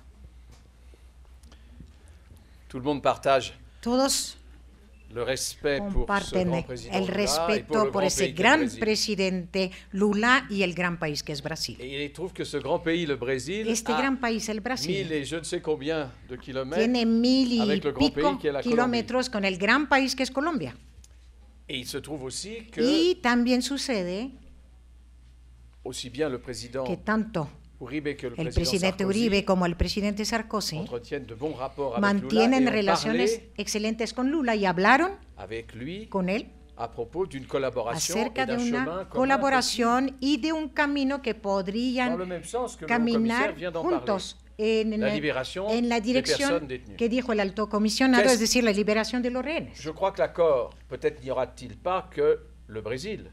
[SPEAKER 3] Tout le monde partage
[SPEAKER 4] Todos
[SPEAKER 3] le respect pour ce
[SPEAKER 4] comparten
[SPEAKER 3] grand président
[SPEAKER 4] el
[SPEAKER 3] Lula et
[SPEAKER 4] respeto
[SPEAKER 3] pour le
[SPEAKER 4] por
[SPEAKER 3] grand
[SPEAKER 4] ese
[SPEAKER 3] pays qu'est le
[SPEAKER 4] gran
[SPEAKER 3] Brésil.
[SPEAKER 4] presidente Lula y el gran país que es Brasil.
[SPEAKER 3] Et il trouve que ce grand pays, le Brésil,
[SPEAKER 4] Este
[SPEAKER 3] a
[SPEAKER 4] gran país, el
[SPEAKER 3] mille
[SPEAKER 4] Brasil,
[SPEAKER 3] et je ne sais combien de kilomètres
[SPEAKER 4] tiene mil y
[SPEAKER 3] avec le grand
[SPEAKER 4] pico
[SPEAKER 3] pays qui est la Colombie.
[SPEAKER 4] kilómetros con el gran país que es Colombia.
[SPEAKER 3] Et il se trouve aussi que,
[SPEAKER 4] Y también sucede
[SPEAKER 3] aussi bien le président
[SPEAKER 4] que tanto
[SPEAKER 3] Uribe que le
[SPEAKER 4] el
[SPEAKER 3] président
[SPEAKER 4] presidente
[SPEAKER 3] Sarkozy
[SPEAKER 4] Uribe como el presidente Sarkozy
[SPEAKER 3] entretiennent de bons rapports avec
[SPEAKER 4] mantienen
[SPEAKER 3] Lula et ont
[SPEAKER 4] relaciones
[SPEAKER 3] parlé
[SPEAKER 4] excelentes con Lula y hablaron
[SPEAKER 3] avec lui
[SPEAKER 4] con él
[SPEAKER 3] à propos d'une collaboration
[SPEAKER 4] acerca
[SPEAKER 3] et
[SPEAKER 4] de
[SPEAKER 3] d'un chemin
[SPEAKER 4] una
[SPEAKER 3] commun
[SPEAKER 4] colaboración y de un camino que
[SPEAKER 3] dans
[SPEAKER 4] podrían
[SPEAKER 3] le même sens que le
[SPEAKER 4] caminar
[SPEAKER 3] commissaire vient d'en parler.
[SPEAKER 4] juntos en,
[SPEAKER 3] La liberación
[SPEAKER 4] en la
[SPEAKER 3] de
[SPEAKER 4] dirección
[SPEAKER 3] personas détenues.
[SPEAKER 4] que dijo el alto comisionado,
[SPEAKER 3] Qu'est-ce-
[SPEAKER 4] es decir, la liberación de los rehenes.
[SPEAKER 3] Je crois que l'accord, peut-être n'y aura-t-il pas que le Brésil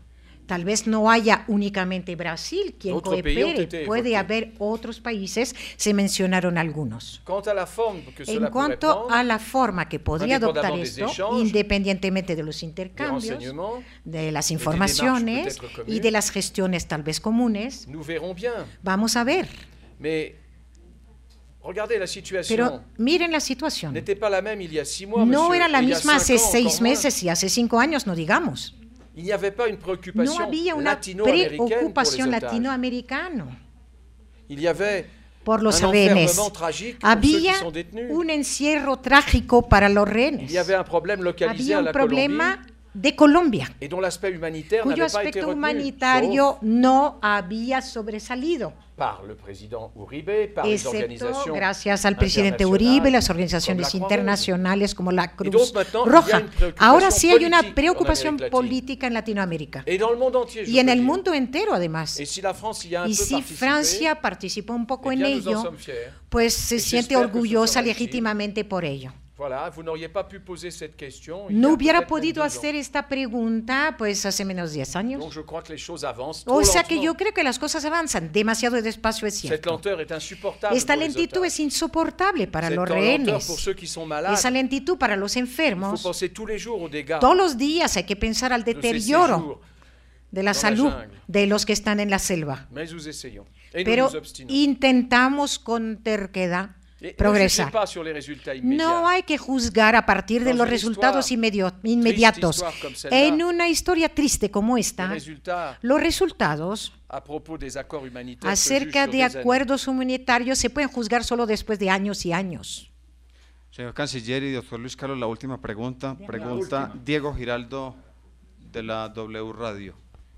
[SPEAKER 4] Tal vez no haya únicamente Brasil quien
[SPEAKER 3] D'autres pays ont
[SPEAKER 4] coopere,
[SPEAKER 3] été
[SPEAKER 4] puede
[SPEAKER 3] évoqués.
[SPEAKER 4] haber otros países, se mencionaron algunos.
[SPEAKER 3] Quant à la forme que cela
[SPEAKER 4] En
[SPEAKER 3] pourrait
[SPEAKER 4] cuanto
[SPEAKER 3] prendre,
[SPEAKER 4] a la forma que podría adoptar
[SPEAKER 3] indépendamment des
[SPEAKER 4] esto,
[SPEAKER 3] échanges,
[SPEAKER 4] independientemente de los
[SPEAKER 3] des
[SPEAKER 4] intercambios,
[SPEAKER 3] renseignements,
[SPEAKER 4] de las
[SPEAKER 3] et des
[SPEAKER 4] informaciones
[SPEAKER 3] démarches peut-être
[SPEAKER 4] y de las gestiones tal vez comunes,
[SPEAKER 3] nous verrons bien.
[SPEAKER 4] vamos a ver.
[SPEAKER 3] Mais regardez la situation.
[SPEAKER 4] Pero miren la situación.
[SPEAKER 3] N'était pas la même il y a six mois,
[SPEAKER 4] No
[SPEAKER 3] monsieur,
[SPEAKER 4] era la
[SPEAKER 3] et il y a
[SPEAKER 4] misma hace
[SPEAKER 3] cinq ans,
[SPEAKER 4] seis
[SPEAKER 3] encore moins.
[SPEAKER 4] meses y hace cinco años, no digamos.
[SPEAKER 3] Il n'y avait pas une
[SPEAKER 4] No
[SPEAKER 3] préoccupation
[SPEAKER 4] había una
[SPEAKER 3] latino-américaine pour les
[SPEAKER 4] preocupación
[SPEAKER 3] otages.
[SPEAKER 4] latinoamericana
[SPEAKER 3] Il y avait
[SPEAKER 4] por los
[SPEAKER 3] un
[SPEAKER 4] rehenes.
[SPEAKER 3] enfermement tragique pour ceux
[SPEAKER 4] Había
[SPEAKER 3] qui sont détenus.
[SPEAKER 4] un encierro trágico para los
[SPEAKER 3] Il
[SPEAKER 4] rehenes.
[SPEAKER 3] y avait un problème localisé
[SPEAKER 4] Había
[SPEAKER 3] à
[SPEAKER 4] un
[SPEAKER 3] la
[SPEAKER 4] problema
[SPEAKER 3] Colombie
[SPEAKER 4] de Colombia,
[SPEAKER 3] et dont l'aspect humanitaire
[SPEAKER 4] cuyo
[SPEAKER 3] n'avait pas été
[SPEAKER 4] aspecto
[SPEAKER 3] retenu,
[SPEAKER 4] humanitario no había sobresalido.
[SPEAKER 3] sauf par le président Uribe, par les
[SPEAKER 4] Excepto
[SPEAKER 3] organisations
[SPEAKER 4] gracias al presidente
[SPEAKER 3] internationales,
[SPEAKER 4] Uribe, las
[SPEAKER 3] comme
[SPEAKER 4] organizaciones
[SPEAKER 3] la Croix-Rouge.
[SPEAKER 4] internacionales como la
[SPEAKER 3] Et
[SPEAKER 4] Cruz
[SPEAKER 3] donc maintenant, il y a
[SPEAKER 4] Roja.
[SPEAKER 3] une préoccupation
[SPEAKER 4] Ahora sí hay una
[SPEAKER 3] politique en
[SPEAKER 4] preocupación
[SPEAKER 3] Amérique latine.
[SPEAKER 4] política en Latinoamérica
[SPEAKER 3] Et dans le monde entier, je
[SPEAKER 4] y en
[SPEAKER 3] peux
[SPEAKER 4] el
[SPEAKER 3] dire.
[SPEAKER 4] mundo entero además.
[SPEAKER 3] Et si la France y a un
[SPEAKER 4] Y
[SPEAKER 3] peu
[SPEAKER 4] si
[SPEAKER 3] participé,
[SPEAKER 4] Francia participó un poco
[SPEAKER 3] eh
[SPEAKER 4] en
[SPEAKER 3] bien, nous en
[SPEAKER 4] ello,
[SPEAKER 3] sommes fiers.
[SPEAKER 4] pues se
[SPEAKER 3] Et
[SPEAKER 4] siente
[SPEAKER 3] j'espère que ce
[SPEAKER 4] orgullosa
[SPEAKER 3] sera utile.
[SPEAKER 4] legítimamente por ello.
[SPEAKER 3] Voilà, vous n'auriez pas pu poser cette question il y
[SPEAKER 4] No
[SPEAKER 3] a
[SPEAKER 4] hubiera
[SPEAKER 3] peut-être même
[SPEAKER 4] podido
[SPEAKER 3] deux ans.
[SPEAKER 4] hacer esta pregunta pues hace menos de diez años.
[SPEAKER 3] Donc je crois que les choses avancent trop
[SPEAKER 4] O sea que
[SPEAKER 3] lentement.
[SPEAKER 4] yo creo que las cosas avanzan demasiado despacio, es
[SPEAKER 3] Cette
[SPEAKER 4] cierto.
[SPEAKER 3] lenteur est insupportable
[SPEAKER 4] Esta
[SPEAKER 3] pour les
[SPEAKER 4] lentitud
[SPEAKER 3] otages.
[SPEAKER 4] es insoportable para
[SPEAKER 3] Cette
[SPEAKER 4] los
[SPEAKER 3] lenteur
[SPEAKER 4] rehenes.
[SPEAKER 3] pour ceux qui sont malades.
[SPEAKER 4] Esa lentitud para los
[SPEAKER 3] Il faut
[SPEAKER 4] enfermos.
[SPEAKER 3] penser tous les jours aux dégâts
[SPEAKER 4] Todos los días hay que pensar al
[SPEAKER 3] de ces
[SPEAKER 4] deterioro
[SPEAKER 3] séjours.
[SPEAKER 4] de la
[SPEAKER 3] dans la
[SPEAKER 4] salud
[SPEAKER 3] jungle.
[SPEAKER 4] de los que están en la selva.
[SPEAKER 3] Mais nous essayons. Et
[SPEAKER 4] Pero
[SPEAKER 3] nous nous obstinons.
[SPEAKER 4] intentamos con terquedad
[SPEAKER 3] Et ne jugez
[SPEAKER 4] progresar.
[SPEAKER 3] pas sur les résultats immédiats.
[SPEAKER 4] No hay que juzgar a partir de
[SPEAKER 3] Dans
[SPEAKER 4] los
[SPEAKER 3] une
[SPEAKER 4] resultados
[SPEAKER 3] histoire,
[SPEAKER 4] inmedio- inmediatos.
[SPEAKER 3] histoire comme celle-là,
[SPEAKER 4] En una historia triste como
[SPEAKER 3] Les
[SPEAKER 4] esta,
[SPEAKER 3] résultats
[SPEAKER 4] los resultados
[SPEAKER 3] à propos des accords humanitaires se
[SPEAKER 4] acerca
[SPEAKER 3] jugent sur
[SPEAKER 4] de
[SPEAKER 3] des années.
[SPEAKER 4] acuerdos humanitarios se pueden juzgar solo después de años y años.
[SPEAKER 2] Señor Canciller y doctor Luis Carlos, la última pregunta. Pregunta Diego Giraldo de la W Radio.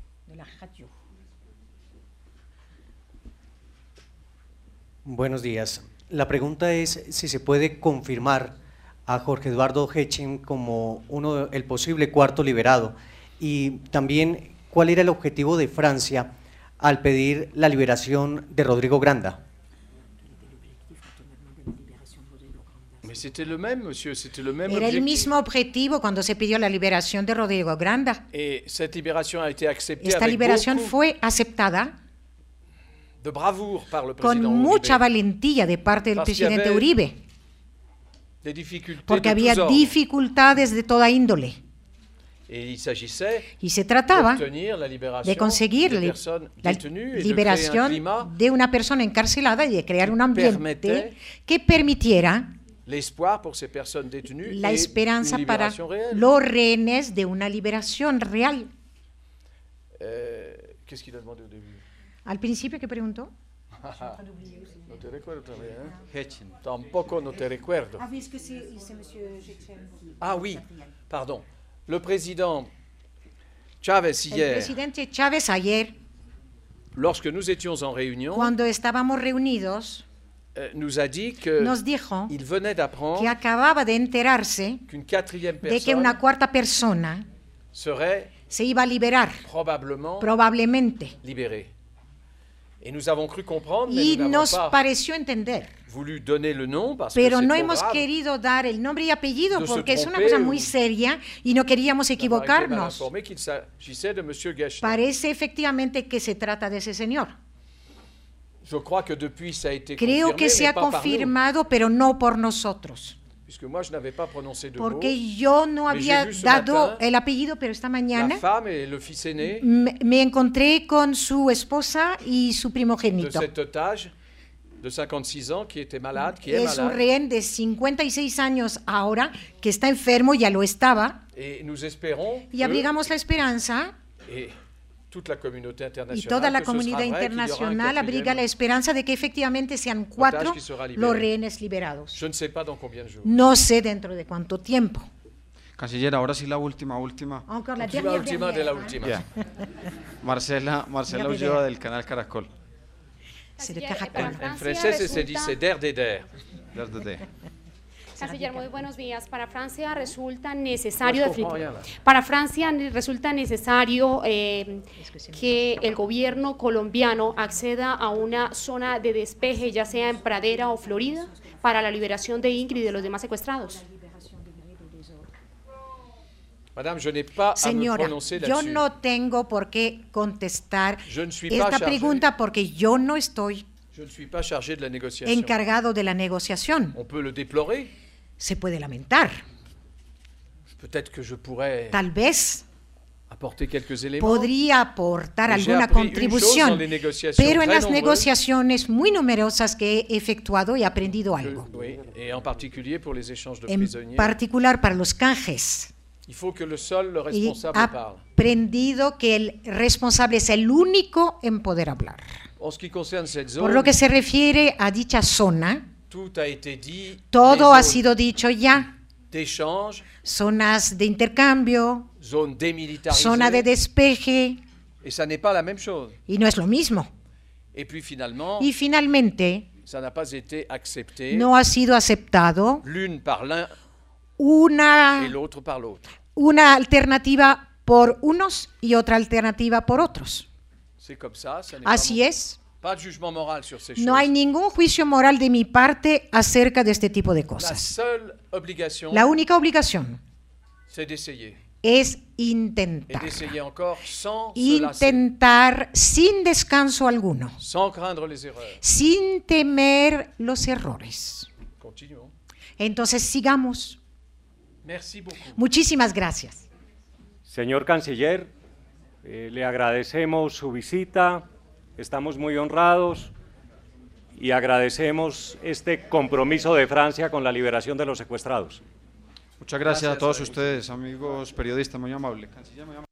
[SPEAKER 11] Buenos días. La pregunta es si se puede confirmar a Jorge Eduardo Hechin como uno el posible cuarto liberado y también cuál era el objetivo de Francia al pedir la liberación de Rodrigo Granda.
[SPEAKER 3] Mais c'était le même, monsieur, c'était le même
[SPEAKER 4] Era el
[SPEAKER 3] objectif.
[SPEAKER 4] mismo objetivo cuando se pidió la liberación de Rodrigo Granda.
[SPEAKER 3] Et cette libération a été acceptée
[SPEAKER 4] Esta
[SPEAKER 3] avec
[SPEAKER 4] liberación
[SPEAKER 3] beaucoup
[SPEAKER 4] fue aceptada
[SPEAKER 3] de bravoure par le
[SPEAKER 4] con
[SPEAKER 3] président
[SPEAKER 4] mucha
[SPEAKER 3] Uribe.
[SPEAKER 4] valentía de parte del
[SPEAKER 3] Parce qu'il y
[SPEAKER 4] presidente
[SPEAKER 3] avait
[SPEAKER 4] Uribe,
[SPEAKER 3] Des difficultés
[SPEAKER 4] porque
[SPEAKER 3] de
[SPEAKER 4] había
[SPEAKER 3] tous ordres.
[SPEAKER 4] dificultades de toda índole.
[SPEAKER 3] Et il s'agissait
[SPEAKER 4] Y se trataba
[SPEAKER 3] d'obtenir la libération
[SPEAKER 4] de conseguir
[SPEAKER 3] des
[SPEAKER 4] la, li-
[SPEAKER 3] personnes
[SPEAKER 4] la
[SPEAKER 3] détenues et de créer un
[SPEAKER 4] liberación
[SPEAKER 3] climat
[SPEAKER 4] de una persona encarcelada y de crear un ambiente
[SPEAKER 3] permettait
[SPEAKER 4] que permitiera
[SPEAKER 3] l'espoir pour ces personnes détenues
[SPEAKER 4] la
[SPEAKER 3] et
[SPEAKER 4] esperanza
[SPEAKER 3] une
[SPEAKER 4] para
[SPEAKER 3] libération réelle.
[SPEAKER 4] los rehenes de una liberación real.
[SPEAKER 3] Euh, Qu'est-ce qu'il a demandé au début?
[SPEAKER 4] Al principio, ¿qué preguntó?
[SPEAKER 3] No te recuerdo también, ¿eh? Tampoco no te recuerdo.
[SPEAKER 7] Ah oui, est-ce que c'est c'est monsieur Jetchen qui-
[SPEAKER 3] Ah oui, pardon. Le président Chávez
[SPEAKER 4] El
[SPEAKER 3] hier,
[SPEAKER 4] presidente Chávez ayer,
[SPEAKER 3] lorsque nous étions en réunion,
[SPEAKER 4] cuando estábamos reunidos,
[SPEAKER 3] euh, nous a dit que
[SPEAKER 4] nos dijo
[SPEAKER 3] il venait d'apprendre
[SPEAKER 4] que acababa de enterarse
[SPEAKER 3] qu'une quatrième
[SPEAKER 4] de que
[SPEAKER 3] personne
[SPEAKER 4] una cuarta persona
[SPEAKER 3] serait
[SPEAKER 4] se iba a liberar,
[SPEAKER 3] probablement
[SPEAKER 4] probablemente.
[SPEAKER 3] libérée. Et nous avons cru comprendre, mais
[SPEAKER 4] Y
[SPEAKER 3] nous n'avons
[SPEAKER 4] nos
[SPEAKER 3] pas
[SPEAKER 4] pareció entender.
[SPEAKER 3] voulu donner le nom parce que
[SPEAKER 4] Pero
[SPEAKER 3] c'est
[SPEAKER 4] no
[SPEAKER 3] trop
[SPEAKER 4] hemos
[SPEAKER 3] grave
[SPEAKER 4] querido dar el nombre y apellido
[SPEAKER 3] de se
[SPEAKER 4] porque es una
[SPEAKER 3] tromper
[SPEAKER 4] cosa
[SPEAKER 3] ou
[SPEAKER 4] muy seria y no queríamos
[SPEAKER 3] d'avoir été mal
[SPEAKER 4] equivocarnos.
[SPEAKER 3] informé qu'il s'agissait de monsieur Guechner.
[SPEAKER 4] Parece efectivamente que se trata de ese señor.
[SPEAKER 3] Je crois que depuis ça a été
[SPEAKER 4] Creo
[SPEAKER 3] confirmé,
[SPEAKER 4] que se
[SPEAKER 3] mais
[SPEAKER 4] ha
[SPEAKER 3] pas par nous,
[SPEAKER 4] confirmado, pero no por nosotros.
[SPEAKER 3] puisque moi je n'avais pas prononcé de
[SPEAKER 4] Porque
[SPEAKER 3] mots.
[SPEAKER 4] yo no
[SPEAKER 3] Mais
[SPEAKER 4] había
[SPEAKER 3] j'ai vu ce
[SPEAKER 4] dado
[SPEAKER 3] matin
[SPEAKER 4] el apellido, pero esta
[SPEAKER 3] La
[SPEAKER 4] mañana
[SPEAKER 3] femme et le fils aîné
[SPEAKER 4] me, me encontré con su esposa y su
[SPEAKER 3] de
[SPEAKER 4] primogénito.
[SPEAKER 3] cet otage de cinquante-six ans qui était malade, qui est
[SPEAKER 4] Es un
[SPEAKER 3] malade.
[SPEAKER 4] rehén de cincuenta y seis años ahora que está enfermo, ya lo estaba,
[SPEAKER 3] Et nous espérons
[SPEAKER 4] y
[SPEAKER 3] que,
[SPEAKER 4] abrigamos la esperanza,
[SPEAKER 3] et toute la communauté
[SPEAKER 4] y
[SPEAKER 3] internationale,
[SPEAKER 4] toda la
[SPEAKER 3] que ce sera
[SPEAKER 4] comunidad
[SPEAKER 3] vrai, qu'il y aura un
[SPEAKER 4] internacional abriga
[SPEAKER 3] quatrième.
[SPEAKER 4] la esperanza de que efectivamente sean cuatro
[SPEAKER 3] qui sera libéré.
[SPEAKER 4] los rehenes liberados.
[SPEAKER 3] Je ne sais pas dans combien de jours.
[SPEAKER 4] No sé dentro de cuánto tiempo.
[SPEAKER 2] Canciller, ahora sí la última, última.
[SPEAKER 4] Encore la
[SPEAKER 3] Última,
[SPEAKER 4] dernière,
[SPEAKER 3] última de la
[SPEAKER 4] dernière,
[SPEAKER 3] última.
[SPEAKER 2] Ya. Marcela, Marcela
[SPEAKER 4] La
[SPEAKER 2] Ulloa
[SPEAKER 4] primera.
[SPEAKER 2] del canal Caracol.
[SPEAKER 4] C'est le
[SPEAKER 12] Canciller,
[SPEAKER 4] caracol.
[SPEAKER 12] para
[SPEAKER 3] En
[SPEAKER 12] Francia
[SPEAKER 3] francés se
[SPEAKER 12] resulta-
[SPEAKER 3] dice der de der.
[SPEAKER 2] Der de der.
[SPEAKER 12] Canciller, muy buenos días. Para Francia resulta necesario,
[SPEAKER 3] No se comprend rien, là.
[SPEAKER 12] para Francia ne- resulta necesario eh, que el gobierno colombiano acceda a una zona de despeje, ya sea en Pradera o Florida, para la liberación de Ingrid y de los demás secuestrados.
[SPEAKER 3] Madame, je n'ai pas à me
[SPEAKER 4] Señora,
[SPEAKER 3] prononcer
[SPEAKER 4] yo
[SPEAKER 3] là-dessus.
[SPEAKER 4] no tengo por qué contestar
[SPEAKER 3] Je ne suis
[SPEAKER 4] esta
[SPEAKER 3] pas chargé.
[SPEAKER 4] pregunta porque yo no estoy
[SPEAKER 3] Je ne suis pas chargé de la négociation.
[SPEAKER 4] encargado de la negociación.
[SPEAKER 3] On peut le déplorer.
[SPEAKER 4] Se puede lamentar.
[SPEAKER 3] Peut-être que je pourrais
[SPEAKER 4] Tal vez
[SPEAKER 3] apporter quelques éléments.
[SPEAKER 4] podría aportar
[SPEAKER 3] Mais j'ai
[SPEAKER 4] alguna
[SPEAKER 3] appris une chose
[SPEAKER 4] contribución,
[SPEAKER 3] dans les négociations
[SPEAKER 4] pero en
[SPEAKER 3] très
[SPEAKER 4] las
[SPEAKER 3] nombreuses.
[SPEAKER 4] negociaciones muy numerosas que he efectuado he aprendido algo,
[SPEAKER 3] Oui, et en particulier pour les échanges de
[SPEAKER 4] en
[SPEAKER 3] prisonniers.
[SPEAKER 4] particular para los canjes.
[SPEAKER 3] Il faut que le seul le
[SPEAKER 4] He
[SPEAKER 3] responsable parle.
[SPEAKER 4] aprendido que el responsable es el único en poder hablar.
[SPEAKER 3] En ce qui concerne cette zone,
[SPEAKER 4] Por lo que se refiere a dicha zona,
[SPEAKER 3] tout a été dit.
[SPEAKER 4] todo
[SPEAKER 3] les
[SPEAKER 4] ha
[SPEAKER 3] zones
[SPEAKER 4] sido dicho ya.
[SPEAKER 3] d'échange,
[SPEAKER 4] Zonas de intercambio,
[SPEAKER 3] zone démilitarisée,
[SPEAKER 4] zona de despeje,
[SPEAKER 3] et ça n'est pas la même chose.
[SPEAKER 4] y no es lo mismo.
[SPEAKER 3] Et puis finalement,
[SPEAKER 4] Y finalmente,
[SPEAKER 3] ça n'a pas été accepté
[SPEAKER 4] no ha sido aceptado
[SPEAKER 3] l'une par l'un
[SPEAKER 4] una,
[SPEAKER 3] et l'autre par l'autre.
[SPEAKER 4] una alternativa por unos y otra alternativa por otros.
[SPEAKER 3] C'est comme ça, ça n'est
[SPEAKER 4] Así
[SPEAKER 3] pas,
[SPEAKER 4] es.
[SPEAKER 3] pas de jugement moral sur ces
[SPEAKER 4] No
[SPEAKER 3] choses.
[SPEAKER 4] hay ningún juicio moral de mi parte acerca de este tipo de
[SPEAKER 3] La
[SPEAKER 4] cosas.
[SPEAKER 3] seule obligation,
[SPEAKER 4] La única obligación
[SPEAKER 3] c'est d'essayer.
[SPEAKER 4] es
[SPEAKER 3] Et
[SPEAKER 4] intentar.
[SPEAKER 3] d'essayer encore sans se lasser,
[SPEAKER 4] Intentar sin descanso alguno,
[SPEAKER 3] sans craindre les erreurs.
[SPEAKER 4] sin temer los errores.
[SPEAKER 3] Continuons.
[SPEAKER 4] Entonces sigamos.
[SPEAKER 3] Merci beaucoup.
[SPEAKER 4] Muchísimas gracias.
[SPEAKER 1] Señor Canciller, eh, le agradecemos su visita, estamos muy honrados y agradecemos este compromiso de Francia con la liberación de los secuestrados.
[SPEAKER 2] Muchas gracias,
[SPEAKER 3] Gracias,
[SPEAKER 2] a todos
[SPEAKER 3] eh,
[SPEAKER 2] ustedes, amigos periodistas, muy amable. Canciller, muy amable.